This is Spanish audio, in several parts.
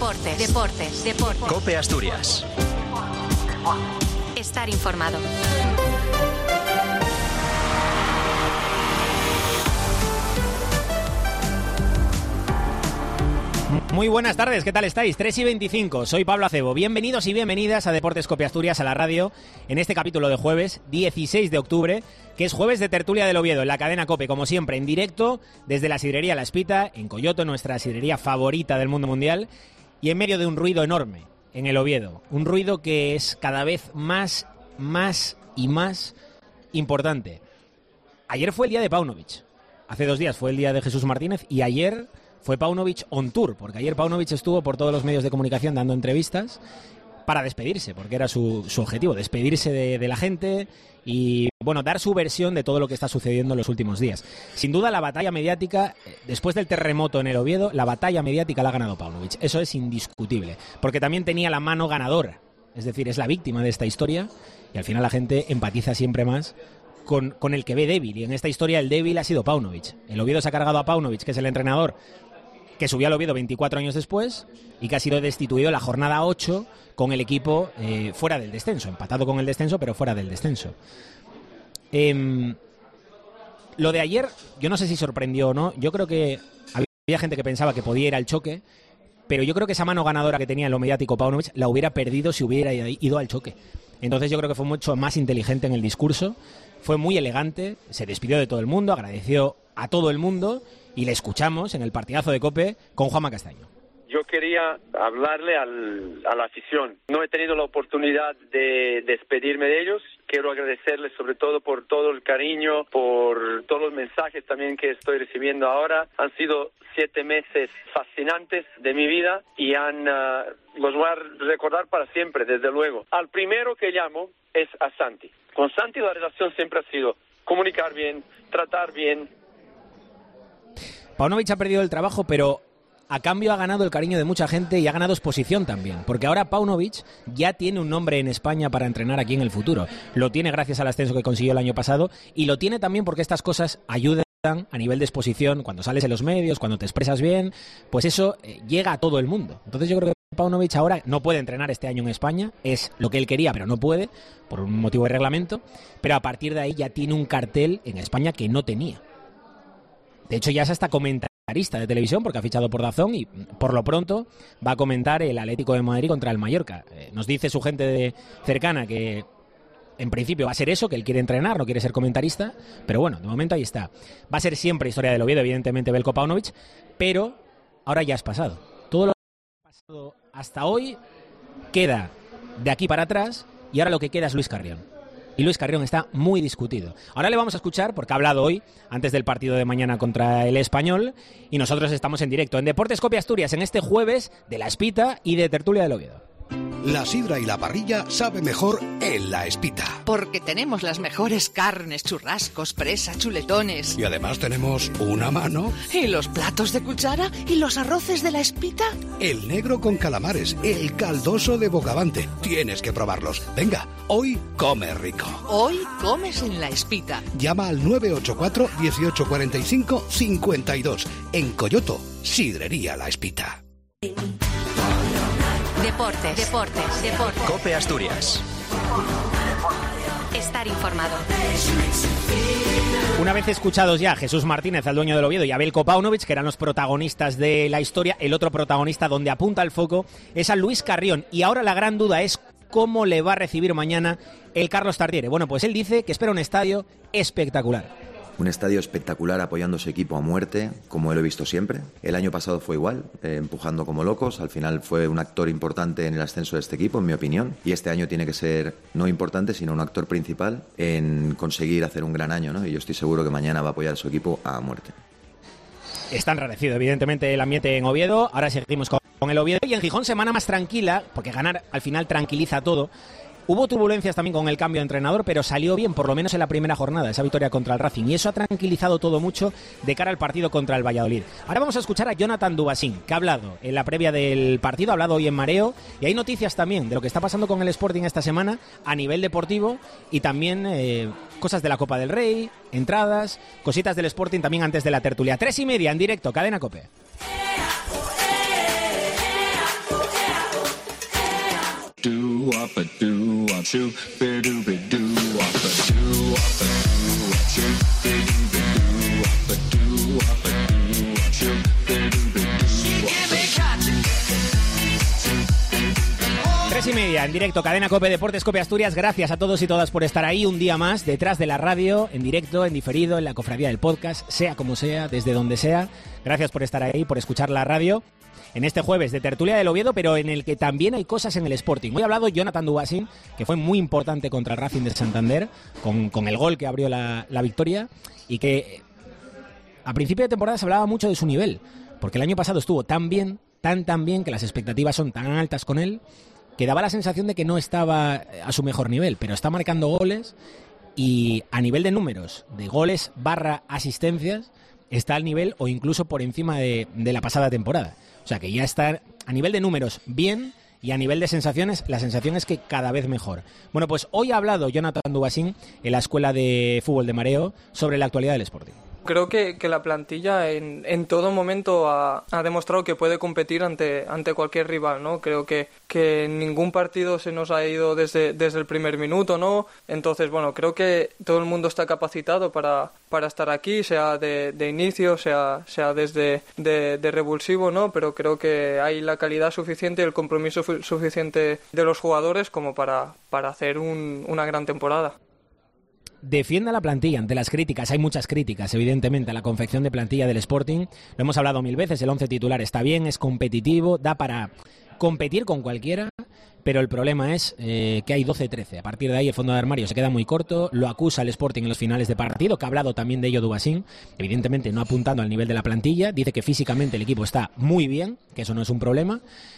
Deportes. COPE Asturias. Estar informado. Muy buenas tardes, ¿qué tal estáis? 3:25, soy Pablo Acebo. Bienvenidos y bienvenidas a Deportes COPE Asturias, a la radio, en este capítulo de jueves 16 de octubre, que es jueves de tertulia del Oviedo, en la cadena COPE, como siempre, en directo desde la sidrería La Espita, en Coyoto, nuestra sidrería favorita del mundo mundial, y en medio de un ruido enorme en el Oviedo. Un ruido que es cada vez más importante. Ayer fue el día de Paunovic, hace 2 días fue el día de Jesús Martínez, y ayer fue Paunovic on tour, porque ayer Paunovic estuvo por todos los medios de comunicación dando entrevistas para despedirse, porque era su objetivo, despedirse de la gente y, bueno, dar su versión de todo lo que está sucediendo en los últimos días. Sin duda, la batalla mediática, después del terremoto en el Oviedo, la batalla mediática la ha ganado Paunovic. Eso es indiscutible, porque también tenía la mano ganadora, es decir, es la víctima de esta historia, y al final la gente empatiza siempre más con el que ve débil, y en esta historia el débil ha sido Paunovic. El Oviedo se ha cargado a Paunovic, que es el entrenador que subió al Oviedo 24 años después y que ha sido destituido en la jornada 8 con el equipo fuera del descenso, empatado con el descenso, pero fuera del descenso. Lo de ayer, yo no sé si sorprendió o no, yo creo que había gente que pensaba que podía ir al choque, pero yo creo que esa mano ganadora que tenía en lo mediático Paunovic la hubiera perdido si hubiera ido al choque. Entonces yo creo que fue mucho más inteligente en el discurso, fue muy elegante, se despidió de todo el mundo, agradeció a todo el mundo, y le escuchamos en el partidazo de COPE con Juanma Castaño. Yo quería hablarle a la afición. No he tenido la oportunidad de despedirme de ellos. Quiero agradecerles sobre todo por todo el cariño, por todos los mensajes también que estoy recibiendo ahora. Han sido 7 meses fascinantes de mi vida y los voy a recordar para siempre, desde luego. Al primero que llamo es a Santi. Con Santi la relación siempre ha sido comunicar bien, tratar bien. Paunovic ha perdido el trabajo, pero a cambio ha ganado el cariño de mucha gente y ha ganado exposición también, porque ahora Paunovic ya tiene un nombre en España para entrenar aquí en el futuro. Lo tiene gracias al ascenso que consiguió el año pasado y lo tiene también porque estas cosas ayudan a nivel de exposición. Cuando sales en los medios, cuando te expresas bien, pues eso llega a todo el mundo. Entonces yo creo que Paunovic ahora no puede entrenar este año en España, es lo que él quería, pero no puede, por un motivo de reglamento, pero a partir de ahí ya tiene un cartel en España que no tenía. De hecho, ya es hasta comentarista de televisión porque ha fichado por DAZN y por lo pronto va a comentar el Atlético de Madrid contra el Mallorca. Nos dice su gente cercana que en principio va a ser eso, que él quiere entrenar, no quiere ser comentarista, pero bueno, de momento ahí está. Va a ser siempre historia del Oviedo, evidentemente, Veljko Paunovic, pero ahora ya has pasado. Todo lo que ha pasado hasta hoy queda de aquí para atrás y ahora lo que queda es Luis Carrión. Y Luis Carrión está muy discutido. Ahora le vamos a escuchar porque ha hablado hoy, antes del partido de mañana contra el Español, y nosotros estamos en directo en Deportes COPE Asturias en este jueves de La Espita y de tertulia del Oviedo. La sidra y la parrilla sabe mejor en La Espita. Porque tenemos las mejores carnes, churrascos, presa, chuletones. Y además tenemos una mano. ¿Y los platos de cuchara? ¿Y los arroces de La Espita? El negro con calamares, el caldoso de Bogavante. Tienes que probarlos. Venga, hoy come rico. Hoy comes en La Espita. Llama al 984 1845 52. En Coyoto, Sidrería La Espita. Deportes. COPE Asturias. Estar informado. Una vez escuchados ya Jesús Martínez, al dueño del Oviedo, y a Veljko Paunovic, que eran los protagonistas de la historia, el otro protagonista donde apunta el foco es a Luis Carrión. Y ahora la gran duda es cómo le va a recibir mañana el Carlos Tartiere. Bueno, pues él dice que espera un estadio espectacular. Un estadio espectacular apoyando a su equipo a muerte, como lo he visto siempre. El año pasado fue igual, empujando como locos. Al final fue un actor importante en el ascenso de este equipo, en mi opinión. Y este año tiene que ser no importante, sino un actor principal en conseguir hacer un gran año, ¿no? Y yo estoy seguro que mañana va a apoyar a su equipo a muerte. Está enrarecido, evidentemente, el ambiente en Oviedo. Ahora seguimos con el Oviedo. Y en Gijón, semana más tranquila, porque ganar al final tranquiliza todo. Hubo turbulencias también con el cambio de entrenador, pero salió bien, por lo menos en la primera jornada, esa victoria contra el Racing. Y eso ha tranquilizado todo mucho de cara al partido contra el Valladolid. Ahora vamos a escuchar a Jonathan Dubasín, que ha hablado en la previa del partido, ha hablado hoy en Mareo. Y hay noticias también de lo que está pasando con el Sporting esta semana a nivel deportivo y también cosas de la Copa del Rey, entradas, cositas del Sporting también antes de la tertulia. 3:30 en directo, Cadena COPE. En directo, Cadena COPE Deportes, COPE Asturias. Gracias a todos y todas por estar ahí un día más, detrás de la radio, en directo, en diferido, en la cofradía del podcast, sea como sea, desde donde sea. Gracias por estar ahí, por escuchar la radio. En este jueves de Tertulia del Oviedo, pero en el que también hay cosas en el Sporting. Hoy ha hablado Jonathan Dubasín, que fue muy importante contra el Racing de Santander, con el gol que abrió la victoria, y que a principio de temporada se hablaba mucho de su nivel, porque el año pasado estuvo tan bien, tan bien, que las expectativas son tan altas con él, que daba la sensación de que no estaba a su mejor nivel, pero está marcando goles y a nivel de números, de goles / asistencias, está al nivel o incluso por encima de la pasada temporada. O sea que ya está a nivel de números bien, y a nivel de sensaciones, la sensación es que cada vez mejor. Bueno, pues hoy ha hablado Jonathan Dubasín en la Escuela de Fútbol de Mareo sobre la actualidad del Sporting. Creo que la plantilla en todo momento ha demostrado que puede competir ante cualquier rival, ¿no? Creo que ningún partido se nos ha ido desde el primer minuto, ¿no? Entonces, bueno, creo que todo el mundo está capacitado para estar aquí, sea de inicio, sea desde de revulsivo, ¿no? Pero creo que hay la calidad suficiente y el compromiso suficiente de los jugadores como para hacer una gran temporada. Defienda la plantilla ante las críticas. Hay muchas críticas, evidentemente, a la confección de plantilla del Sporting. Lo hemos hablado 1000 veces, el 11 titular está bien, es competitivo, da para competir con cualquiera, pero el problema es que hay 12-13. A partir de ahí el fondo de armario se queda muy corto, lo acusa el Sporting en los finales de partido, que ha hablado también de ello Dubasín, evidentemente no apuntando al nivel de la plantilla, dice que físicamente el equipo está muy bien, que eso no es un problema.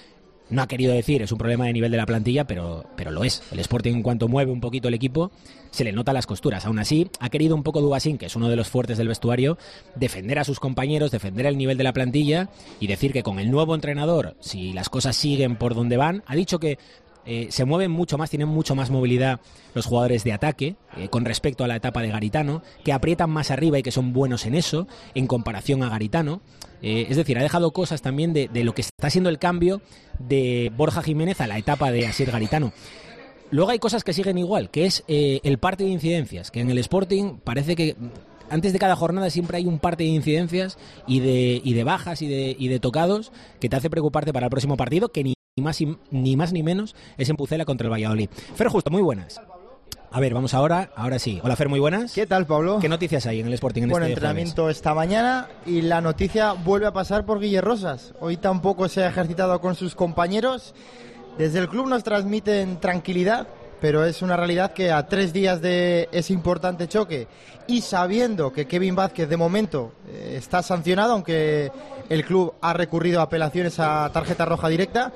No ha querido decir es un problema de nivel de la plantilla, pero lo es. El Sporting, en cuanto mueve un poquito el equipo, se le nota las costuras. Aún así, ha querido un poco Dubasín, que es uno de los fuertes del vestuario, defender a sus compañeros, defender el nivel de la plantilla y decir que con el nuevo entrenador, si las cosas siguen por donde van, ha dicho que se mueven mucho más, tienen mucho más movilidad los jugadores de ataque con respecto a la etapa de Garitano, que aprietan más arriba y que son buenos en eso, en comparación a Garitano. Es decir, ha dejado cosas también de lo que está siendo el cambio de Borja Jiménez a la etapa de Asier Garitano. Luego hay cosas que siguen igual, que es el parte de incidencias, que en el Sporting parece que antes de cada jornada siempre hay un parte de incidencias y de bajas y de tocados que te hace preocuparte para el próximo partido, que ni más ni menos es en Pucela contra el Valladolid. Fer Justo, muy buenas. A ver, vamos ahora sí. Hola Fer, muy buenas. ¿Qué tal, Pablo? ¿Qué noticias hay en el Sporting en Bueno, este entrenamiento jueves? esta mañana y la noticia vuelve a pasar por Guille Rosas. Hoy tampoco se ha ejercitado con sus compañeros. Desde el club nos transmiten tranquilidad, pero es una realidad que a 3 días de ese importante choque y sabiendo que Kevin Vázquez de momento está sancionado, aunque el club ha recurrido a apelaciones a tarjeta roja directa,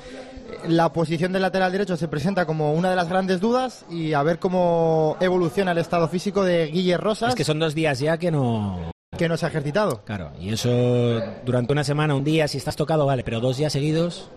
la posición del lateral derecho se presenta como una de las grandes dudas y a ver cómo evoluciona el estado físico de Guille Rosas. Es que son 2 días ya que no se ha ejercitado. Claro, y eso durante una semana, un día, si estás tocado, vale, pero 2 días seguidos...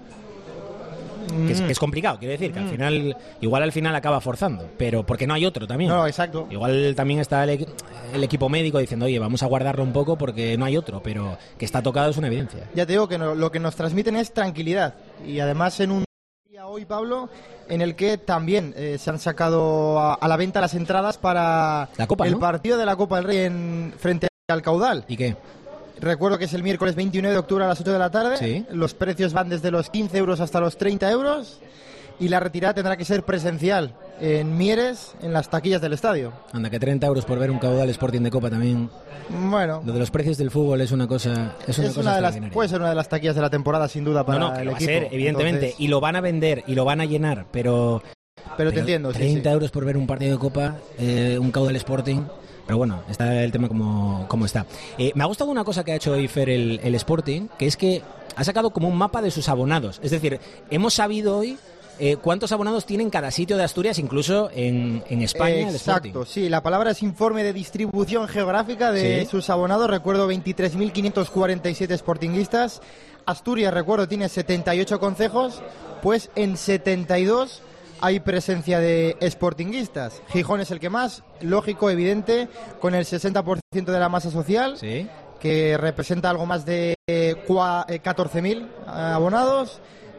Que es complicado, quiero decir, que al final acaba forzando, pero porque no hay otro también. No, exacto. Igual también está el equipo médico diciendo, oye, vamos a guardarlo un poco porque no hay otro, pero que está tocado es una evidencia. Ya te digo que lo que nos transmiten es tranquilidad, y además en un día hoy, Pablo, en el que también se han sacado a la venta las entradas para la Copa, el ¿no? partido de la Copa del Rey frente al Caudal. ¿Y qué? Recuerdo que es el miércoles 29 de octubre a las 8 de la tarde. ¿Sí? Los precios van desde los 15 euros hasta los 30 euros. Y la retirada tendrá que ser presencial en Mieres, en las taquillas del estadio. Anda, que 30 euros por ver un Caudal Sporting de Copa también. Bueno. Lo de los precios del fútbol es una cosa puede ser una de las taquillas de la temporada, sin duda, para que el lo va equipo. a ser, evidentemente. Entonces... Y lo van a vender y lo van a llenar, pero te entiendo. 30 sí. euros por ver un partido de Copa, un Caudal Sporting... Pero bueno, está el tema como está. Me ha gustado una cosa que ha hecho hoy Fer el Sporting, que es que ha sacado como un mapa de sus abonados. Es decir, hemos sabido hoy cuántos abonados tienen cada sitio de Asturias, incluso en España. Exacto, sí, la palabra es informe de distribución geográfica de sus abonados. Recuerdo 23.547 sportinguistas. Asturias, recuerdo, tiene 78 concejos, pues en 72... hay presencia de sportinguistas. Gijón es el que más, lógico, evidente, con el 60% de la masa social, ¿sí?, que representa algo más de 14.000 abonados.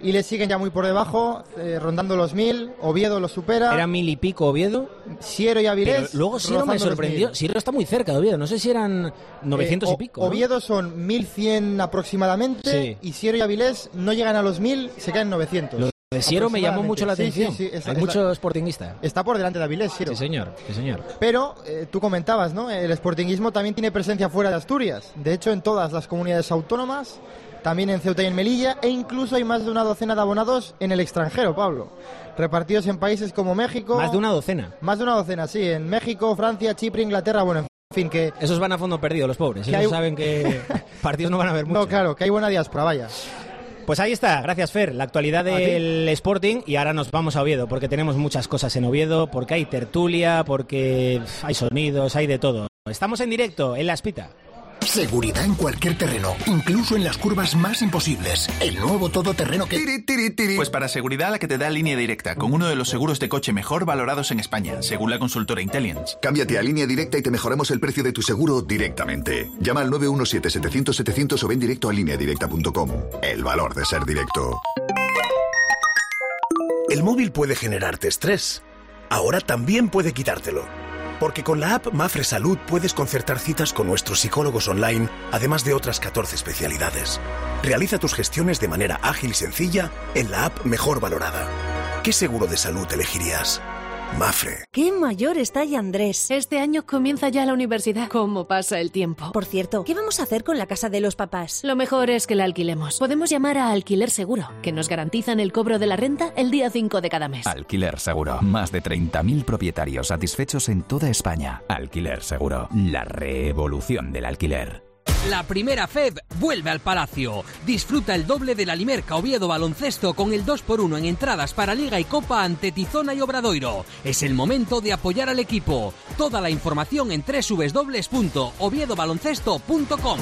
y le siguen ya muy por debajo, rondando los 1000. Oviedo lo supera. Era 1000 y pico Oviedo. Siero y Avilés. Pero luego Siero me sorprendió. Siero está muy cerca de Oviedo. No sé si eran 900 y pico. Oviedo son 1100 aproximadamente. Sí. Y Siero y Avilés no llegan a los 1000, se caen 900. Lo de Siero me llamó mucho la atención. Sí, hay mucho sportinguista. Está por delante de Avilés, Siero. Sí, señor. Pero tú comentabas, ¿no? El sportinguismo también tiene presencia fuera de Asturias. De hecho, en todas las comunidades autónomas. También en Ceuta y en Melilla, e incluso hay más de una docena de abonados en el extranjero, Pablo. Repartidos en países como México... ¿Más de una docena? Más de una docena, sí. En México, Francia, Chipre, Inglaterra, bueno, en fin, que... Esos van a fondo perdido, los pobres. Ellos saben que partidos no van a haber mucho. No, claro, que hay buena diáspora, vaya. Pues ahí está, gracias Fer, la actualidad del Sporting, y ahora nos vamos a Oviedo, porque tenemos muchas cosas en Oviedo, porque hay tertulia, porque hay sonidos, hay de todo. Estamos en directo, en La Espita. Seguridad en cualquier terreno, incluso en las curvas más imposibles. El nuevo todoterreno que... Pues para seguridad la que te da Línea Directa, con uno de los seguros de coche mejor valorados en España, según la consultora Intelligence. Cámbiate a Línea Directa y te mejoramos el precio de tu seguro directamente. Llama al 917-700-700 o ven directo a lineadirecta.com. El valor de ser directo. El móvil puede generarte estrés. Ahora también puede quitártelo. Porque con la app Mafre Salud puedes concertar citas con nuestros psicólogos online, además de otras 14 especialidades. Realiza tus gestiones de manera ágil y sencilla en la app mejor valorada. ¿Qué seguro de salud elegirías? Mafre. ¡Qué mayor está ya Andrés! Este año comienza ya la universidad. ¿Cómo pasa el tiempo? Por cierto, ¿qué vamos a hacer con la casa de los papás? Lo mejor es que la alquilemos. Podemos llamar a Alquiler Seguro, que nos garantizan el cobro de la renta el día 5 de cada mes. Alquiler Seguro. Más de 30.000 propietarios satisfechos en toda España. Alquiler Seguro. La revolución del alquiler. La primera FED vuelve al Palacio. Disfruta el doble de la Limerca Oviedo Baloncesto con el 2x1 en entradas para Liga y Copa ante Tizona y Obradoiro. Es el momento de apoyar al equipo. Toda la información en www.oviedobaloncesto.com.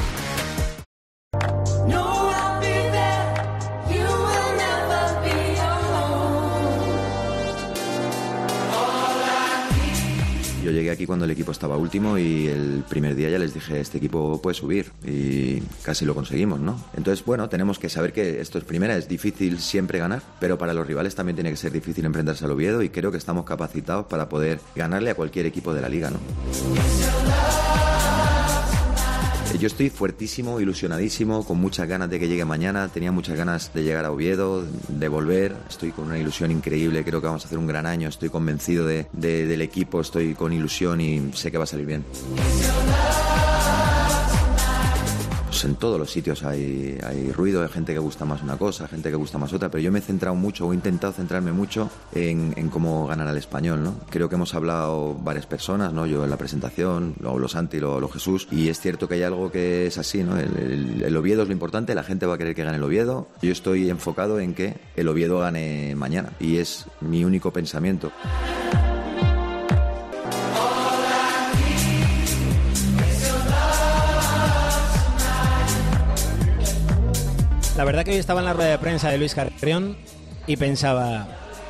Yo llegué aquí cuando el equipo estaba último y el primer día ya les dije, este equipo puede subir, y casi lo conseguimos, ¿no? Entonces, bueno, tenemos que saber que esto es primera, es difícil siempre ganar, pero para los rivales también tiene que ser difícil enfrentarse al Oviedo, y creo que estamos capacitados para poder ganarle a cualquier equipo de la liga, ¿no? Yo estoy fuertísimo, ilusionadísimo, con muchas ganas de que llegue mañana. Tenía muchas ganas de llegar a Oviedo, de volver. Estoy con una ilusión increíble, creo que vamos a hacer un gran año. Estoy convencido del equipo, estoy con ilusión y sé que va a salir bien. Pues en todos los sitios hay ruido, hay gente que gusta más una cosa, gente que gusta más otra, pero yo me he centrado mucho, o he intentado centrarme mucho en cómo ganar al Español, ¿no? Creo que hemos hablado varias personas, ¿no? Yo en la presentación, luego los Santi, luego Jesús, y es cierto que hay algo que es así, ¿no? El Oviedo es lo importante, la gente va a querer que gane el Oviedo. Yo estoy enfocado en que el Oviedo gane mañana, y es mi único pensamiento. La verdad que hoy estaba en la rueda de prensa de Luis Carrión y pensaba,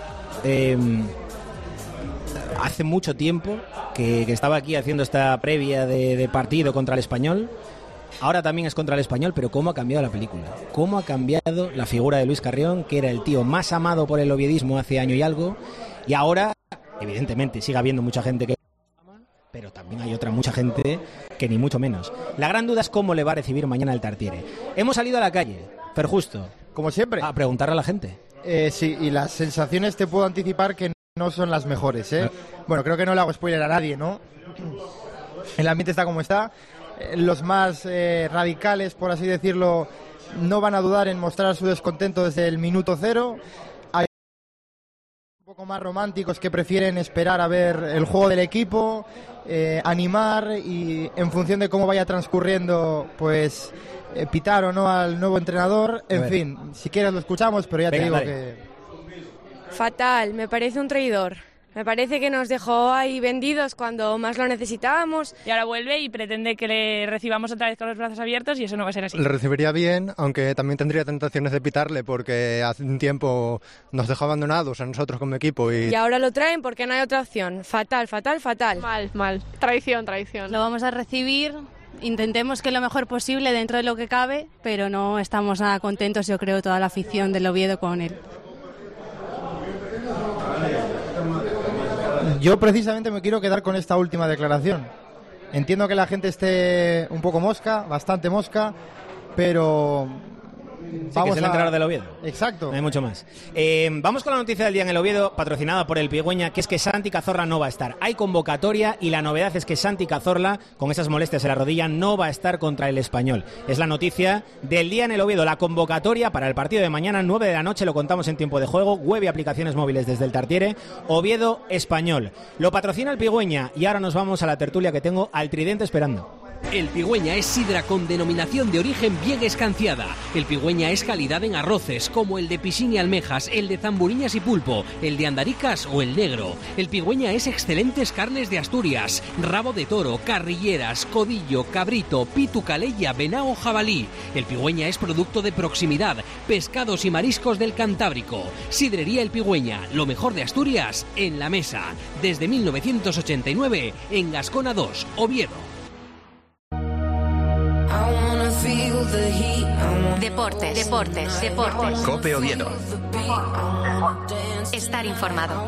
hace mucho tiempo que estaba aquí haciendo esta previa de partido contra el Español, ahora también es contra el Español, pero ¿cómo ha cambiado la película? ¿Cómo ha cambiado la figura de Luis Carrión, que era el tío más amado por el oviedismo hace año y algo, y ahora, evidentemente, sigue habiendo mucha gente que... pero también hay mucha gente que ni mucho menos. La gran duda es cómo le va a recibir mañana el Tartiere. Hemos salido a la calle, Fer Justo, como siempre, a preguntarle a la gente. Sí, y las sensaciones te puedo anticipar que no son las mejores, ¿eh? Bueno, creo que no le hago spoiler a nadie, ¿no? El ambiente está como está. Los más radicales, por así decirlo, no van a dudar en mostrar su descontento desde el minuto cero. Hay un poco más románticos que prefieren esperar a ver el juego del equipo, animar, y en función de cómo vaya transcurriendo, pues pitar o no al nuevo entrenador. En fin, si quieres lo escuchamos, pero ya te digo que... Fatal, me parece un traidor. Me parece que nos dejó ahí vendidos cuando más lo necesitábamos. Y ahora vuelve y pretende que le recibamos otra vez con los brazos abiertos, y eso no va a ser así. Le recibiría bien, aunque también tendría tentaciones de pitarle, porque hace un tiempo nos dejó abandonados a nosotros como equipo. Y ahora lo traen porque no hay otra opción. Fatal, fatal, fatal. Mal. Traición. Lo vamos a recibir intentemos que lo mejor posible dentro de lo que cabe, pero no estamos nada contentos, yo creo, toda la afición del Oviedo con él. Yo precisamente me quiero quedar con esta última declaración. Entiendo que la gente esté un poco mosca, bastante mosca, pero... Sí, que es el entrenador del Oviedo. Exacto. No hay mucho más. Vamos con la noticia del día en el Oviedo, patrocinada por el Pigüeña, que es que Santi Cazorla no va a estar. Hay convocatoria y la novedad es que Santi Cazorla, con esas molestias en la rodilla, no va a estar contra el Español. Es la noticia del día en el Oviedo. La convocatoria para el partido de mañana, 9 de la noche, lo contamos en tiempo de juego, web y aplicaciones móviles desde el Tartiere, Oviedo Español. Lo patrocina el Pigüeña y ahora nos vamos a la tertulia que tengo al tridente esperando. El Pigüeña es sidra con denominación de origen bien escanciada. El Pigüeña es calidad en arroces, como el de Piscini Almejas, el de Zamburiñas y Pulpo, el de Andaricas o el negro. El Pigüeña es excelentes carnes de Asturias, rabo de toro, carrilleras, codillo, cabrito, pitu, calella, venao, jabalí. El Pigüeña es producto de proximidad, pescados y mariscos del Cantábrico. Sidrería El Pigüeña, lo mejor de Asturias en la mesa. Desde 1989 en Gascona 2, Oviedo. Deportes. Cope Oviedo. Estar informado.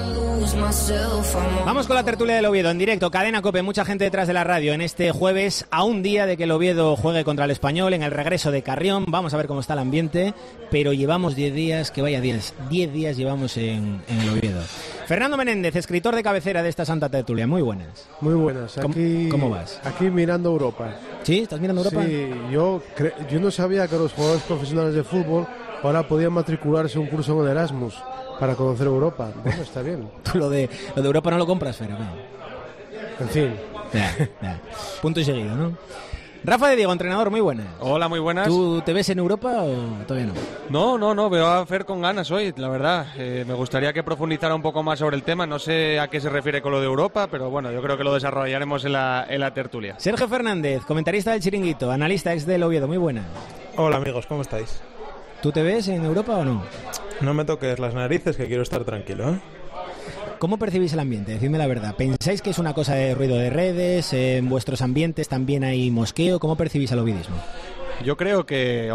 Vamos con la tertulia del Oviedo en directo, Cadena Cope, mucha gente detrás de la radio en este jueves, a un día de que el Oviedo juegue contra el Español en el regreso de Carrión. Vamos a ver cómo está el ambiente, pero llevamos 10 días, que vaya 10 días llevamos en el Oviedo. Fernando Menéndez, escritor de cabecera de esta santa tertulia, muy buenas. Muy buenas. Aquí, ¿Cómo vas? Aquí mirando Europa. ¿Sí? ¿Estás mirando Europa? Sí, yo no sabía que los jugadores profesionales de fútbol ahora podían matricularse un curso en el Erasmus para conocer Europa. Bueno, está bien. Tú lo de Europa no lo compras, pero bueno. En fin. Ya. Punto y seguido, ¿no? Rafa de Diego, entrenador, muy buenas. Hola, muy buenas. ¿Tú te ves en Europa o todavía no? No, veo a Fer con ganas hoy, la verdad. Me gustaría que profundizara un poco más sobre el tema. No sé a qué se refiere con lo de Europa, pero bueno, yo creo que lo desarrollaremos en la tertulia. Sergio Fernández, comentarista del Chiringuito, analista ex del Oviedo, muy buenas. Hola amigos, ¿cómo estáis? ¿Tú te ves en Europa o no? No me toques las narices, que quiero estar tranquilo, ¿eh? ¿Cómo percibís el ambiente? Decidme la verdad. ¿Pensáis que es una cosa de ruido de redes? ¿En vuestros ambientes también hay mosqueo? ¿Cómo percibís al ovidismo? Yo creo que,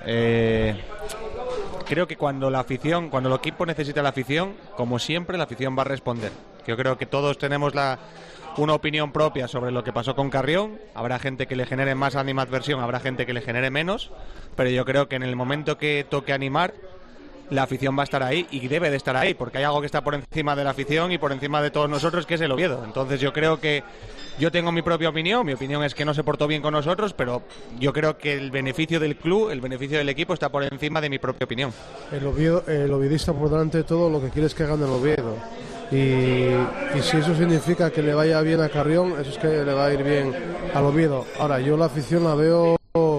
creo que cuando el equipo necesita la afición, como siempre, la afición va a responder. Yo creo que todos tenemos una opinión propia sobre lo que pasó con Carrión. Habrá gente que le genere más animadversión, habrá gente que le genere menos, pero yo creo que en el momento que toque animar, la afición va a estar ahí y debe de estar ahí, porque hay algo que está por encima de la afición y por encima de todos nosotros, que es el Oviedo. Entonces yo creo que yo tengo mi propia opinión. Mi opinión es que no se portó bien con nosotros, pero yo creo que el beneficio del club, el beneficio del equipo está por encima de mi propia opinión. El oviedista por delante de todo lo que quiere es que gane el Oviedo. Y si eso significa que le vaya bien a Carrión, eso es que le va a ir bien al Oviedo. Ahora, yo la afición la veo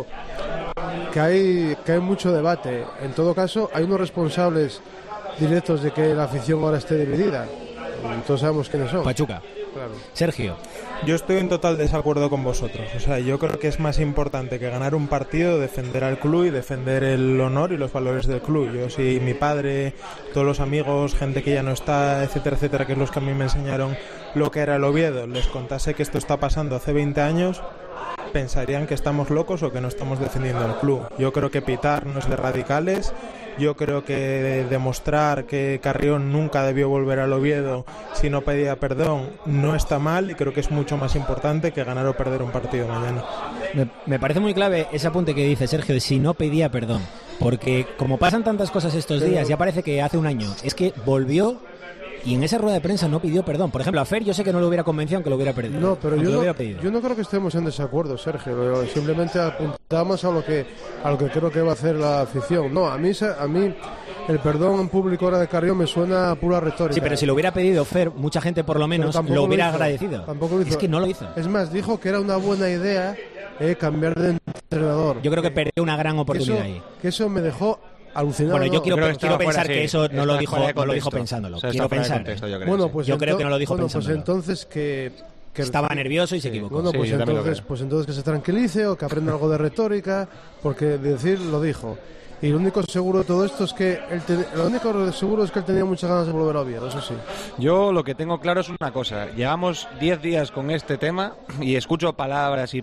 que hay mucho debate. En todo caso, hay unos responsables directos de que la afición ahora esté dividida. Todos sabemos quiénes son. Pachuca. Claro. Sergio. Yo estoy en total desacuerdo con vosotros. O sea, yo creo que es más importante que ganar un partido, defender al club y defender el honor y los valores del club. Yo, si mi padre, todos los amigos, gente que ya no está, etcétera, etcétera, que es los que a mí me enseñaron lo que era el Oviedo, les contase que esto está pasando hace 20 años, pensarían que estamos locos o que no estamos defendiendo al club. Yo creo que pitar no es de radicales. Yo creo que demostrar que Carrión nunca debió volver al Oviedo si no pedía perdón no está mal, y creo que es mucho más importante que ganar o perder un partido mañana. Me parece muy clave ese apunte que dice Sergio de si no pedía perdón, porque como pasan tantas cosas estos días, ya parece que hace un año es que volvió y en esa rueda de prensa no pidió perdón. Por ejemplo, a Fer yo sé que no lo hubiera convencido aunque lo hubiera perdido. No, pero yo no creo que estemos en desacuerdo, Sergio. Simplemente apuntamos a lo que creo que va a hacer la afición. No, a mí el perdón en público ahora de Carrión me suena a pura retórica. Sí, pero si lo hubiera pedido Fer, mucha gente por lo menos lo hubiera agradecido. Tampoco lo hizo. Es que no lo hizo. Es más, dijo que era una buena idea cambiar de entrenador. Yo creo que perdió una gran oportunidad ahí. Que eso me dejó alucinado. Bueno, yo quiero pensar que eso no lo dijo pensándolo. Quiero pensar. Bueno, pues yo creo que no lo dijo pensándolo. Pues entonces que estaba nervioso y se equivocó. Bueno, pues entonces que se tranquilice o que aprenda algo de retórica, porque decir lo dijo. Y lo único seguro de todo esto es que él tenía muchas ganas de volver a Oviedo, eso sí. Yo lo que tengo claro es una cosa. Llevamos 10 días con este tema y escucho palabras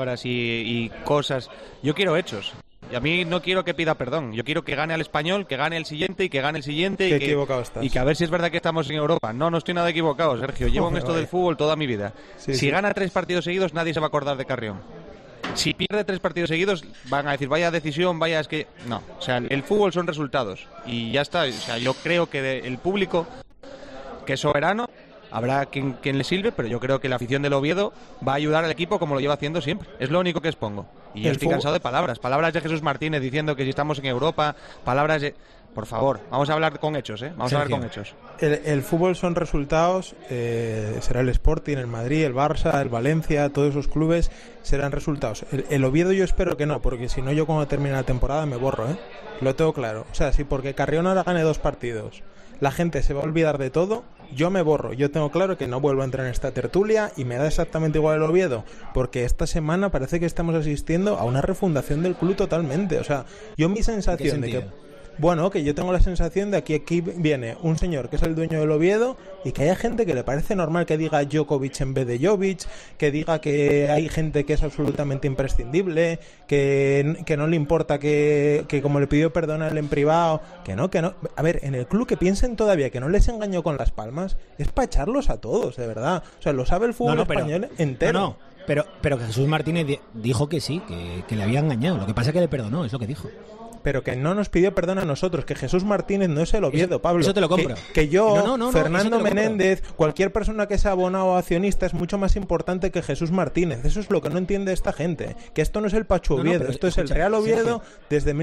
y cosas. Yo quiero hechos. Y a mí no quiero que pida perdón. Yo quiero que gane al Español, que gane el siguiente y que gane el siguiente. Qué equivocado estás. Y que a ver si es verdad que estamos en Europa. No estoy nada equivocado, Sergio. Llevo en esto del fútbol toda mi vida. Si gana 3 partidos seguidos, nadie se va a acordar de Carrión. Si pierde 3 partidos seguidos, van a decir, vaya decisión, vaya, es que... No, o sea, el fútbol son resultados. Y ya está. O sea, yo creo que el público, que es soberano, habrá quien le sirve, pero yo creo que la afición del Oviedo va a ayudar al equipo como lo lleva haciendo siempre. Es lo único que expongo. Y yo estoy cansado de palabras. Palabras de Jesús Martínez diciendo que si estamos en Europa, palabras de... Por favor, vamos a hablar con hechos, ¿eh? Vamos a hablar con hechos. El fútbol son resultados, será el Sporting, el Madrid, el Barça, el Valencia, todos esos clubes serán resultados. El Oviedo yo espero que no, porque si no yo cuando termine la temporada me borro, ¿eh? Lo tengo claro. O sea, si porque Carrión ahora gane 2 partidos, la gente se va a olvidar de todo, yo me borro. Yo tengo claro que no vuelvo a entrar en esta tertulia y me da exactamente igual el Oviedo, porque esta semana parece que estamos asistiendo a una refundación del club totalmente. O sea, yo mi sensación de que... Bueno, que yo tengo la sensación de que aquí viene un señor que es el dueño del Oviedo y que haya gente que le parece normal que diga Djokovic en vez de Jovic, que diga que hay gente que es absolutamente imprescindible, que no le importa que como le pidió perdón a él en privado, que no. A ver, en el club que piensen todavía que no les engañó con Las Palmas, es para echarlos a todos, de verdad. O sea, lo sabe el fútbol español entero. Pero Jesús Martínez dijo que sí, que le había engañado. Lo que pasa es que le perdonó, es lo que dijo. Pero que no nos pidió perdón a nosotros, que Jesús Martínez no es el Oviedo, Pablo. Eso te lo compro. Que yo, Fernando Menéndez, cualquier persona que sea abonado o accionista es mucho más importante que Jesús Martínez. Eso es lo que no entiende esta gente. Que esto no es el Pachu Oviedo, esto es el Real Oviedo desde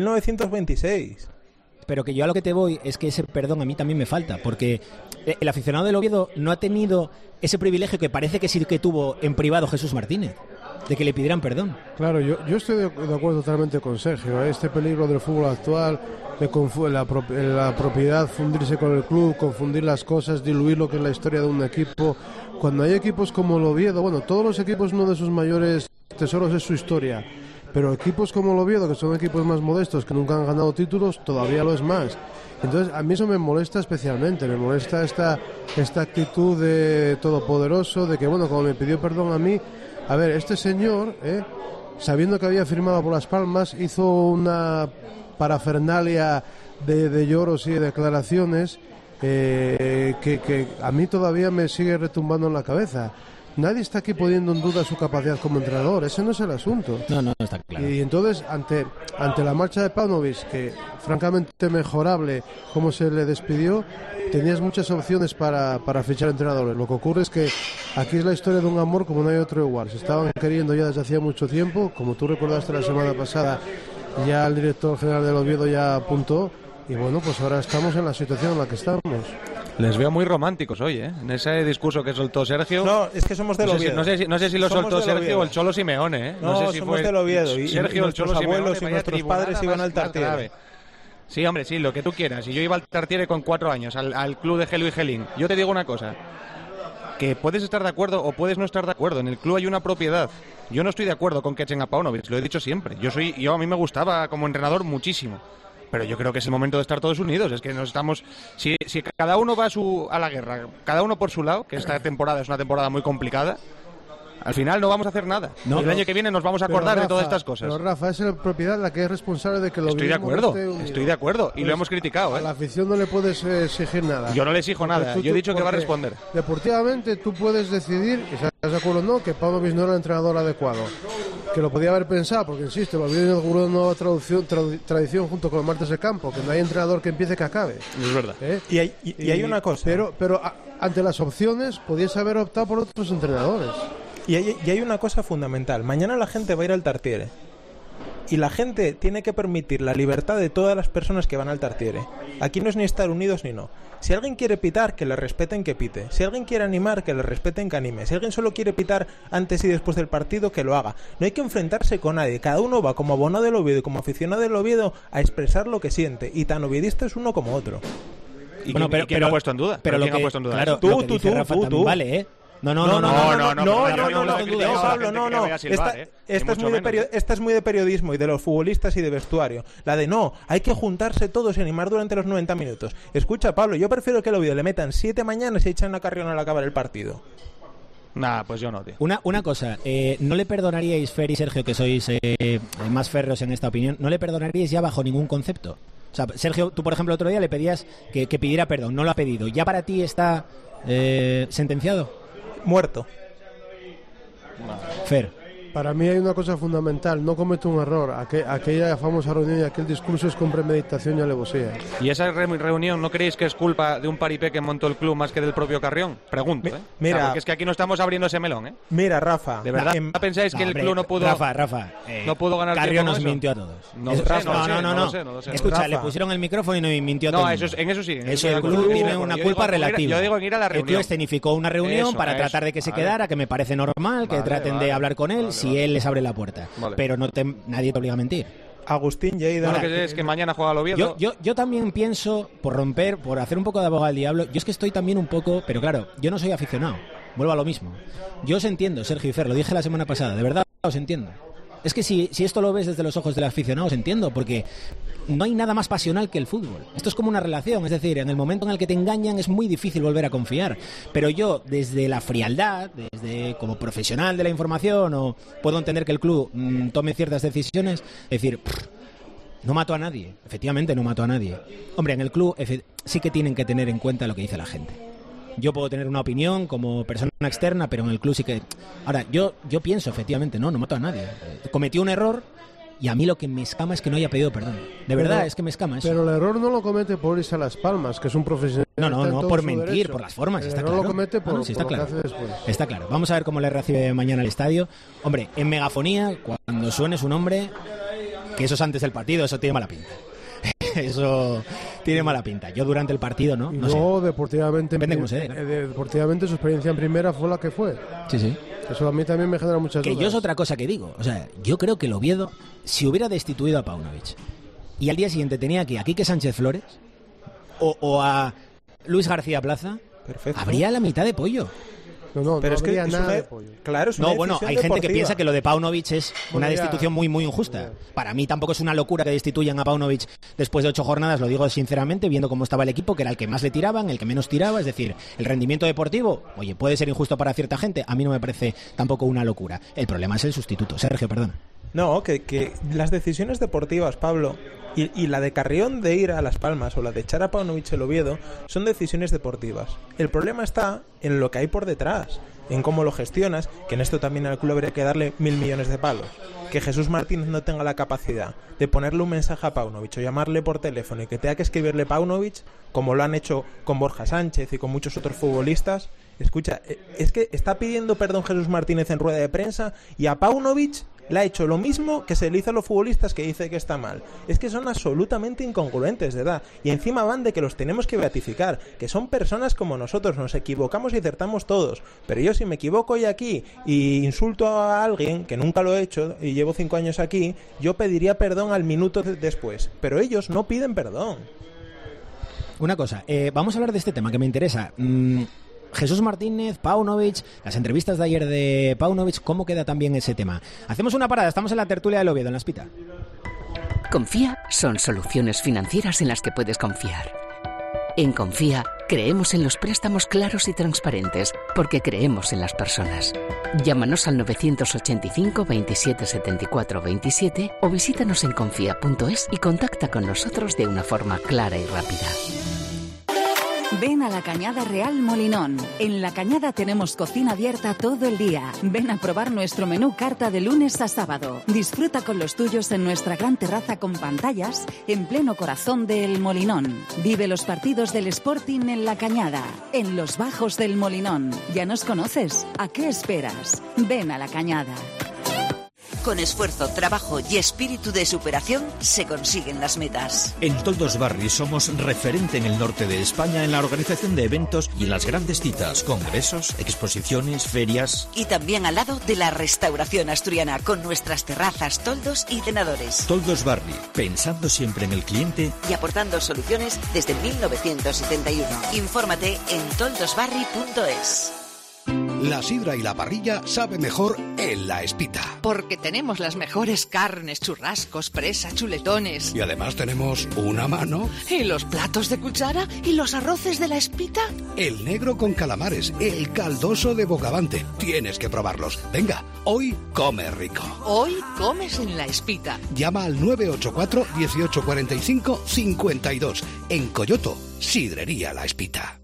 1926. Pero que yo a lo que te voy es que ese perdón a mí también me falta, porque el aficionado del Oviedo no ha tenido ese privilegio que parece que sí que tuvo en privado Jesús Martínez, de que le pidieran perdón. Claro, yo estoy de acuerdo totalmente con Sergio. Este peligro del fútbol actual, de la propiedad fundirse con el club, confundir las cosas, diluir lo que es la historia de un equipo. Cuando hay equipos como el Oviedo, bueno, todos los equipos, uno de sus mayores tesoros es su historia, pero equipos como el Oviedo, que son equipos más modestos, que nunca han ganado títulos, todavía lo es más. Entonces a mí eso me molesta especialmente, me molesta esta actitud de todopoderoso, de que bueno, como me pidió perdón a mí. A ver, este señor, sabiendo que había firmado por Las Palmas, hizo una parafernalia de lloros y de declaraciones que a mí todavía me sigue retumbando en la cabeza. Nadie está aquí poniendo en duda su capacidad como entrenador, ese no es el asunto. No está claro. Y entonces, ante la marcha de Paunovic, que francamente mejorable cómo se le despidió, tenías muchas opciones para fichar entrenadores. Lo que ocurre es que aquí es la historia de un amor como no hay otro igual. Se estaban queriendo ya desde hacía mucho tiempo, como tú recordaste la semana pasada, ya el director general del Oviedo ya apuntó, y bueno, pues ahora estamos en la situación en la que estamos. Les veo muy románticos hoy, ¿eh? En ese discurso que soltó Sergio. No, es que somos del Oviedo. No sé si lo soltó Sergio o el Cholo Simeone, ¿eh? No sé si somos del Oviedo. Y Sergio, el Cholo abuelos Simeone, y nuestros padres iban al Tartiere. Sí, hombre, sí, lo que tú quieras. Y yo iba al Tartiere con 4 años, al club de Gelo y Gelín. Yo te digo una cosa, que puedes estar de acuerdo o puedes no estar de acuerdo. En el club hay una propiedad. Yo no estoy de acuerdo con que echen a Paunovic, lo he dicho siempre. Yo a mí me gustaba como entrenador muchísimo. Pero yo creo que es el momento de estar todos unidos. Es que nos estamos... Si cada uno va a la guerra, cada uno por su lado, que esta temporada es una temporada muy complicada, al final no vamos a hacer nada. El año que viene nos vamos a acordar de todas estas cosas. Pero Rafa, es la propiedad la que es responsable de que lo Estoy de acuerdo. Y lo hemos criticado. A la afición no le puedes exigir nada. Yo no le exijo nada. Yo he dicho que va a responder. Deportivamente tú puedes decidir, y estás de acuerdo o no, que Paunovic no era el entrenador adecuado. Que lo podía haber pensado, porque insisto, lo había inaugurado una nueva tradición junto con los martes de campo, que no hay entrenador que empiece que acabe. Es verdad. Y hay una cosa. Pero ante las opciones podías haber optado por otros entrenadores. Y hay una cosa fundamental. Mañana la gente va a ir al Tartiere. Y la gente tiene que permitir la libertad de todas las personas que van al Tartiere. Aquí no es ni estar unidos ni no. Si alguien quiere pitar, que le respeten que pite. Si alguien quiere animar, que le respeten que anime. Si alguien solo quiere pitar antes y después del partido, que lo haga. No hay que enfrentarse con nadie. Cada uno va como abonado del Oviedo y como aficionado del Oviedo a expresar lo que siente. Y tan oviedista es uno como otro. ¿Y quién lo ha puesto en duda? Pero ¿quién ha puesto en duda? Claro, tú. Vale, No, Pablo, no. Esta es muy de periodismo y de los futbolistas y de vestuario. La de no, hay que juntarse todos y animar durante los 90 minutos. Escucha, Pablo, yo prefiero que el Oviedo le metan 7 mañanas y echan a Carrión al acabar el partido. Nah, pues yo no, tío. Una cosa, ¿no le perdonaríais, Fer y Sergio, que sois más férreos en esta opinión, no le perdonaríais ya bajo ningún concepto? O sea, Sergio, tú por ejemplo el otro día le pedías que pidiera perdón, no lo ha pedido. ¿Ya para ti está sentenciado? Muerto. Fer. Para mí hay una cosa fundamental, no comete un error. Aquella famosa reunión y aquel discurso es con premeditación y alevosía. ¿Y esa reunión no creéis que es culpa de un paripé que montó el club más que del propio Carrión? Pregunto, Mira, o sea, porque es que aquí no estamos abriendo ese melón, ¿eh? Mira, Rafa. ¿De verdad pensáis que el club no pudo... Rafa, no pudo ganar Carrión tiempo nos eso? mintió a todos. No lo sé. Escucha, le pusieron el micrófono y no mintió a todos. No, en eso sí. Eso el club tiene una culpa relativa. Yo digo en ir a la reunión. El club escenificó una reunión para tratar de que se quedara, que me parece normal, que traten de hablar con él si él les abre la puerta. Pero nadie te obliga a mentir. Agustín Lleida. Lo que es que mañana juega al Oviedo. Yo también pienso, por hacer un poco de abogado al diablo, yo es que estoy también un poco, pero claro, yo no soy aficionado, vuelvo a lo mismo. Yo os entiendo, Sergio y Fer, lo dije la semana pasada, de verdad os entiendo. Es que si esto lo ves desde los ojos del aficionado, os entiendo, porque no hay nada más pasional que el fútbol. Esto es como una relación, es decir, en el momento en el que te engañan es muy difícil volver a confiar. Pero yo, desde la frialdad, desde como profesional de la información, puedo entender que el club tome ciertas decisiones, es decir, no mato a nadie, efectivamente no mato a nadie. Hombre, en el club sí que tienen que tener en cuenta lo que dice la gente. Yo puedo tener una opinión como persona externa, pero en el club sí que... Ahora, yo pienso, efectivamente, no mato a nadie. Cometí un error y a mí lo que me escama es que no haya pedido perdón. De verdad, es que me escama eso. Pero el error no lo comete por irse a Las Palmas, que es un profesional. No, por mentir, derecho. Por las formas, está claro. No lo comete por, sí, está por claro. lo que hace después. Está claro. Vamos a ver cómo le recibe mañana el estadio. Hombre, en megafonía, cuando suene su nombre, que eso es antes del partido, eso tiene mala pinta. Eso tiene mala pinta. Yo durante el partido, ¿no? No sé. Deportivamente. Depende cómo se dé, ¿no? Deportivamente su experiencia en primera fue la que fue. Sí. Eso a mí también me genera muchas dudas. Que yo es otra cosa que digo. O sea, yo creo que el Oviedo, si hubiera destituido a Paunovic y al día siguiente tenía aquí a Quique Sánchez Flores o a Luis García Plaza, perfecto, habría la mitad de pollo. No, pero no habría nada de pollo. Claro, es una bueno, hay gente que piensa que lo de Paunovic es una destitución muy, muy injusta. Para mí tampoco es una locura que destituyan a Paunovic después de 8 jornadas, lo digo sinceramente, viendo cómo estaba el equipo, que era el que más le tiraban, el que menos tiraba, es decir, el rendimiento deportivo, oye, puede ser injusto para cierta gente, a mí no me parece tampoco una locura. El problema es el sustituto. Sergio, perdón. No, que las decisiones deportivas, Pablo, y la de Carrión de ir a Las Palmas o la de echar a Paunovic el Oviedo son decisiones deportivas. El problema está en lo que hay por detrás, en cómo lo gestionas, que en esto también al club habría que darle 1.000 millones de palos. Que Jesús Martínez no tenga la capacidad de ponerle un mensaje a Paunovic o llamarle por teléfono y que tenga que escribirle Paunovic, como lo han hecho con Borja Sánchez y con muchos otros futbolistas. Escucha, es que está pidiendo perdón Jesús Martínez en rueda de prensa y a Paunovic le ha hecho lo mismo que se le hizo a los futbolistas que dice que está mal. Es que son absolutamente incongruentes, de verdad. Y encima van de que los tenemos que beatificar, que son personas como nosotros, nos equivocamos y acertamos todos. Pero yo si me equivoco hoy aquí y insulto a alguien, que nunca lo he hecho y llevo 5 años aquí, yo pediría perdón al minuto después. Pero ellos no piden perdón. Una cosa, vamos a hablar de este tema que me interesa. Jesús Martínez, Paunovic, las entrevistas de ayer de Paunovic, ¿cómo queda también ese tema? Hacemos una parada, estamos en la tertulia del Oviedo, en la Espita. Confía son soluciones financieras en las que puedes confiar. En Confía creemos en los préstamos claros y transparentes, porque creemos en las personas. Llámanos al 985 27 74 27 o visítanos en confía.es y contacta con nosotros de una forma clara y rápida. Ven a La Cañada Real Molinón. En La Cañada tenemos cocina abierta todo el día. Ven a probar nuestro menú carta de lunes a sábado. Disfruta con los tuyos en nuestra gran terraza con pantallas en pleno corazón del Molinón. Vive los partidos del Sporting en La Cañada, en los bajos del Molinón. ¿Ya nos conoces? ¿A qué esperas? Ven a La Cañada. Con esfuerzo, trabajo y espíritu de superación se consiguen las metas. En Toldos Barri somos referente en el norte de España en la organización de eventos y en las grandes citas, congresos, exposiciones, ferias. Y también al lado de la restauración asturiana con nuestras terrazas, toldos y cenadores. Toldos Barri, pensando siempre en el cliente y aportando soluciones desde 1971. Infórmate en toldosbarri.es. La sidra y la parrilla sabe mejor en La Espita. Porque tenemos las mejores carnes, churrascos, presa, chuletones. Y además tenemos una mano. ¿Y los platos de cuchara? ¿Y los arroces de La Espita? El negro con calamares, el caldoso de Bogavante. Tienes que probarlos. Venga, hoy come rico. Hoy comes en La Espita. Llama al 984 1845 52. En Coyoto, Sidrería La Espita.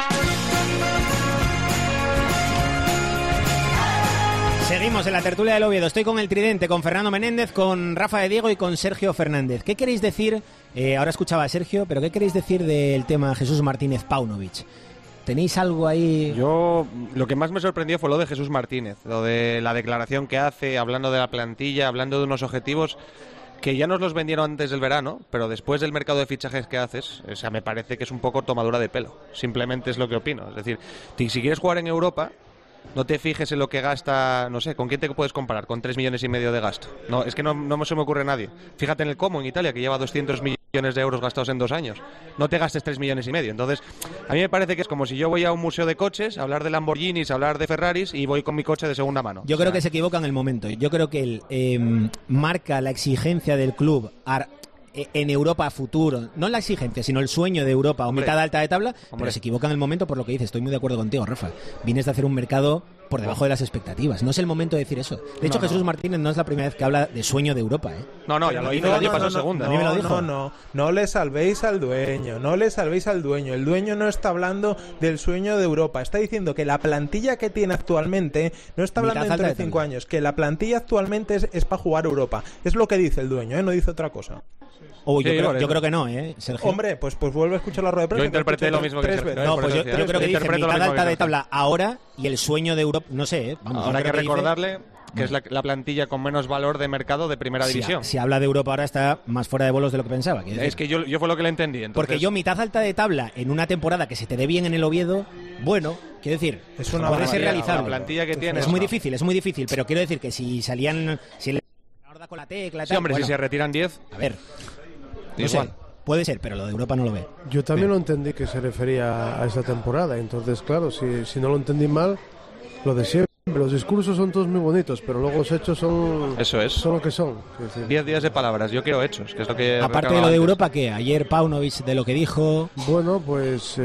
Seguimos en la tertulia del Oviedo. Estoy con el tridente, con Fernando Menéndez, con Rafa de Diego y con Sergio Fernández. ¿Qué queréis decir? Ahora escuchaba a Sergio, pero ¿qué queréis decir del tema Jesús Martínez Paunovic? ¿Tenéis algo ahí? Yo, lo que más me sorprendió fue lo de Jesús Martínez, lo de la declaración que hace, hablando de la plantilla, hablando de unos objetivos que ya nos los vendieron antes del verano, pero después del mercado de fichajes que haces, o sea, me parece que es un poco tomadura de pelo. Simplemente es lo que opino. Es decir, si quieres jugar en Europa, no te fijes en lo que gasta, no sé, ¿con quién te puedes comparar? Con 3,5 millones de gasto. No, es que no se me ocurre nadie. Fíjate en el Como, en Italia, que lleva 200 millones de euros gastados en 2 años. No te gastes 3,5 millones. Entonces, a mí me parece que es como si yo voy a un museo de coches, a hablar de Lamborghinis, a hablar de Ferraris, y voy con mi coche de segunda mano. Yo creo que se equivoca en el momento. Yo creo que él marca la exigencia del club en Europa a futuro, no la exigencia, sino el sueño de Europa o mitad alta de tabla, pero se equivoca en el momento por lo que dices. Estoy muy de acuerdo contigo, Rafa. Vienes de hacer un mercado por debajo de las expectativas. No es el momento de decir eso. De hecho, Jesús Martínez no es la primera vez que habla de sueño de Europa, ¿eh? No, ya lo hizo el año pasado segunda. No le salvéis al dueño, no le salvéis al dueño. El dueño no está hablando del sueño de Europa. Está diciendo que la plantilla que tiene actualmente, no está hablando dentro de 5 años, que la plantilla actualmente es para jugar Europa. Es lo que dice el dueño, ¿eh? No dice otra cosa. Yo creo que no, Sergio. Hombre, pues vuelve a escuchar la rueda de prensa. Yo interpreté lo mismo que Sergio. No, pues yo creo que dice mitad alta de tabla ahora y el sueño de Europa, no sé, Vamos, ahora hay que recordarle que es la plantilla con menos valor de mercado de primera división. Si habla de Europa ahora está más fuera de bolos de lo que pensaba. Es que yo fue lo que le entendí. Entonces... Porque yo mitad alta de tabla en una temporada que se te dé bien en el Oviedo, bueno, quiero decir, puede ser realizable. La plantilla que tiene es muy difícil, pero quiero decir que si salían... Si con la tecla, sí, hombre, si se retiran 10... A ver, no sé, puede ser, pero lo de Europa no lo ve. Yo también lo entendí que se refería a esta temporada, entonces claro, si no lo entendí mal, lo de siempre. Los discursos son todos muy bonitos, pero luego los hechos son lo que son. 10 días de palabras, yo quiero hechos, que es lo que... Aparte de lo de Europa, ¿qué? Ayer Paunovic de lo que dijo... Bueno, pues,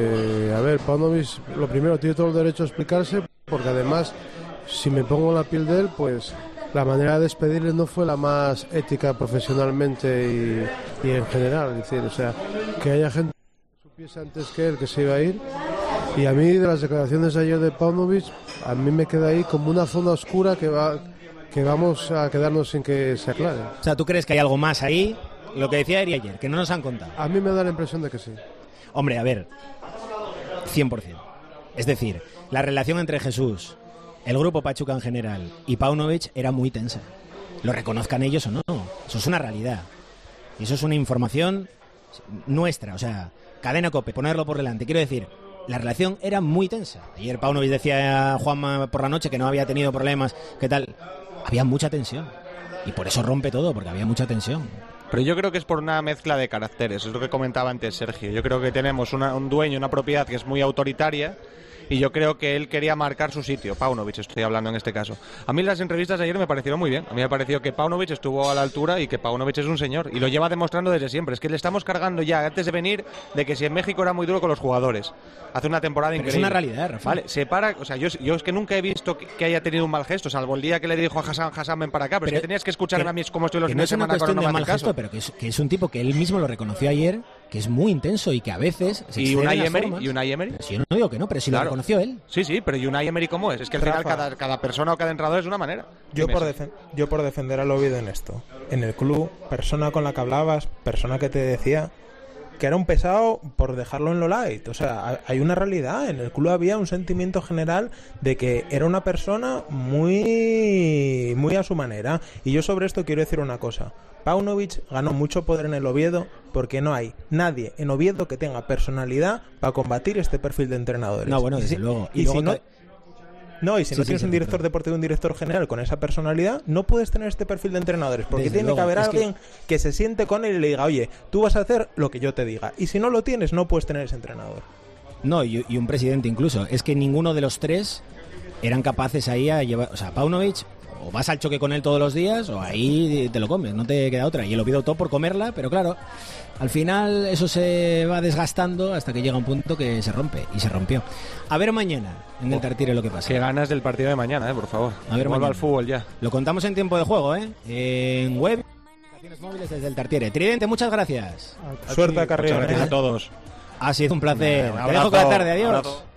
a ver, Paunovic lo primero tiene todo el derecho a explicarse, porque además, si me pongo en la piel de él, pues... La manera de despedirle no fue la más ética profesionalmente y en general, es decir, o sea, que haya gente que supiese antes que él que se iba a ir. Y a mí, de las declaraciones de ayer de Paunovic, a mí me queda ahí como una zona oscura que vamos a quedarnos sin que se aclare. O sea, ¿tú crees que hay algo más ahí? Lo que decía Eri ayer, que no nos han contado. A mí me da la impresión de que sí. Hombre, a ver, 100%. Es decir, la relación entre Jesús, el grupo Pachuca en general y Paunovic era muy tensa. Lo reconozcan ellos o no. Eso es una realidad. Y eso es una información nuestra. O sea, cadena COPE, ponerlo por delante. Quiero decir, la relación era muy tensa. Ayer Paunovic decía a Juanma por la noche que no había tenido problemas. ¿Qué tal? Había mucha tensión. Y por eso rompe todo, porque había mucha tensión. Pero yo creo que es por una mezcla de caracteres. Es lo que comentaba antes Sergio. Yo creo que tenemos un dueño, una propiedad que es muy autoritaria. Y yo creo que él quería marcar su sitio. Paunovic, estoy hablando en este caso. A mí las entrevistas de ayer me parecieron muy bien. A mí me pareció que Paunovic estuvo a la altura y que Paunovic es un señor. Y lo lleva demostrando desde siempre. Es que le estamos cargando ya, antes de venir, de que si en México era muy duro con los jugadores. Hace una temporada increíble. Es una realidad, Rafa. Vale, se para... O sea, yo es que nunca he visto que haya tenido un mal gesto, salvo el día que le dijo a Hassan, ven para acá. Pero es que tenías que escucharme a mí cómo estoy los fines de semana. No es una cuestión de mal gesto, pero que es un tipo que él mismo lo reconoció ayer, que es muy intenso y que a veces se ¿Y Unai Emery? Si yo no digo que no, pero si lo reconoció él. Sí, pero ¿y Unai Emery cómo es? Es que al final cada persona o cada entrenador es de una manera. Yo por defender al Oviedo en esto. En el club, persona con la que hablabas, persona que te decía que era un pesado por dejarlo en lo light. O sea, hay una realidad. En el club había un sentimiento general de que era una persona muy, muy a su manera. Y yo sobre esto quiero decir una cosa. Paunovic ganó mucho poder en el Oviedo porque no hay nadie en Oviedo que tenga personalidad para combatir este perfil de entrenadores. No, bueno, desde luego. Y si no tienes un director deportivo y un director general con esa personalidad, no puedes tener este perfil de entrenadores, porque desde tiene luego, que haber alguien que se siente con él y le diga, oye, tú vas a hacer lo que yo te diga. Y si no lo tienes, no puedes tener ese entrenador. No, y un presidente incluso. Es que ninguno de los tres eran capaces ahí a llevar, o sea, Paunovic, o vas al choque con él todos los días o ahí te lo comes, no te queda otra. Y el Oviedo optó por comerla, pero claro, al final eso se va desgastando hasta que llega un punto que se rompe, y se rompió. A ver mañana en el Tartiere lo que pasa. Qué ganas del partido de mañana, por favor. A ver, vuelva al fútbol ya. Lo contamos en tiempo de juego, en web, aplicaciones móviles desde el Tartiere. Tridente, muchas gracias. Suerte a Carrión. Muchas gracias a todos. Ha sido un placer. Un Te dejo con la tarde, adiós. Abrazo.